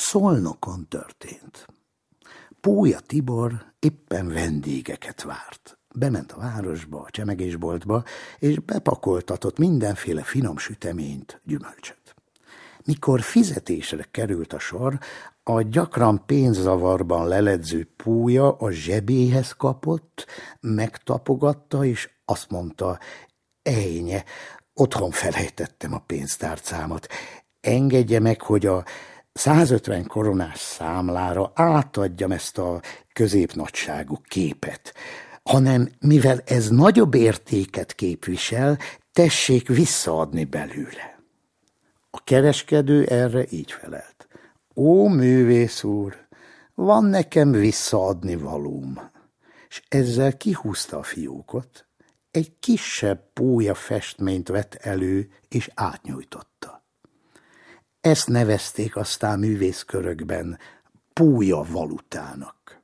Szolnokon történt. Pólya Tibor éppen vendégeket várt. Bement a városba, a csemegésboltba, és bepakoltatott mindenféle finom süteményt, gyümölcsöt. Mikor fizetésre került a sor, a gyakran pénzzavarban leledző Pólya a zsebéhez kapott, megtapogatta, és azt mondta: ejnye, otthon felejtettem a pénztárcámat. Engedje meg, hogy a 150 koronás számlára átadjam ezt a középnagyságú képet, hanem mivel ez nagyobb értéket képvisel, tessék visszaadni belőle. A kereskedő erre így felelt: ó, művész úr, van nekem visszaadni valóm. És ezzel kihúzta a fiókot, egy kisebb pólya festményt vett elő, és átnyújtotta. Ezt nevezték aztán művészkörökben pólya valutának.